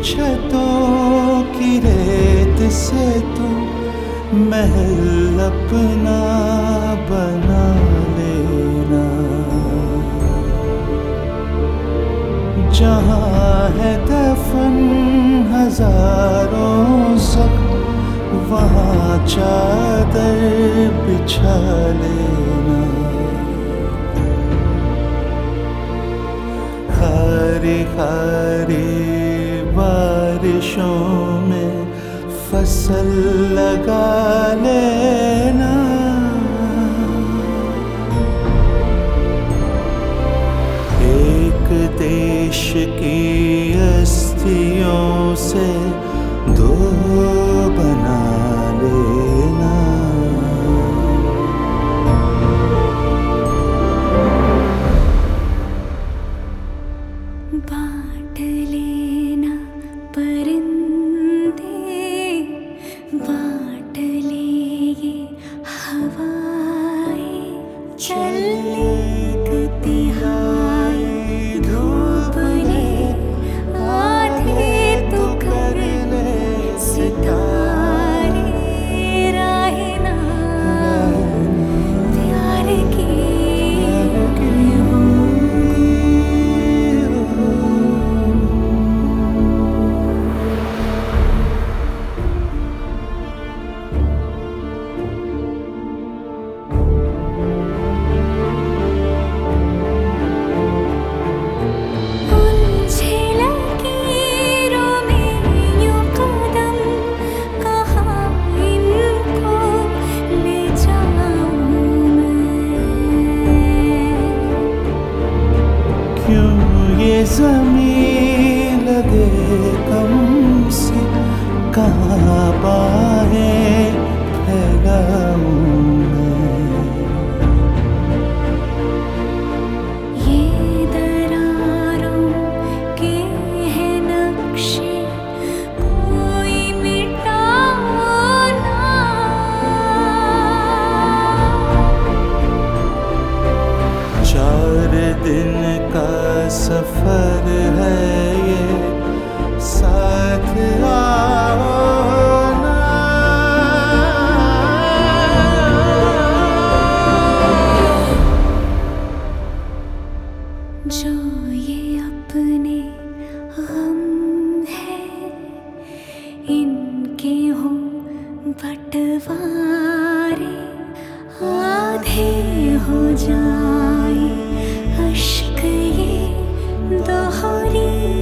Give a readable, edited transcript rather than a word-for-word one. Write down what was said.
छतों की रेत से तू महल अपना बना लेना। जहाँ है दफन हजारों ज़ख्म वहाँ चादर बिछा लेना। खारी खारी बारिशों में फसल लगा लेना। एक देश की अस्थियों से दो बना लेना। बांट लेना परिंदे, बांट ले ये हवाएं, चल एक तिहाई धूप ले, आधे तो कर ले सितारे। राहें प्यार की ये ज़मीं लगे कम सी, कहाँ बाहें फैलाऊं मैं। ये दरारों के हैं नक्शे, कोई मिटाओ ना। चार दिन का सफर है ये, साथ आओ ना। जो ये अपने गम है, इनके हों बंटवारे, आधे हो जाए अश्क ये दोहरी।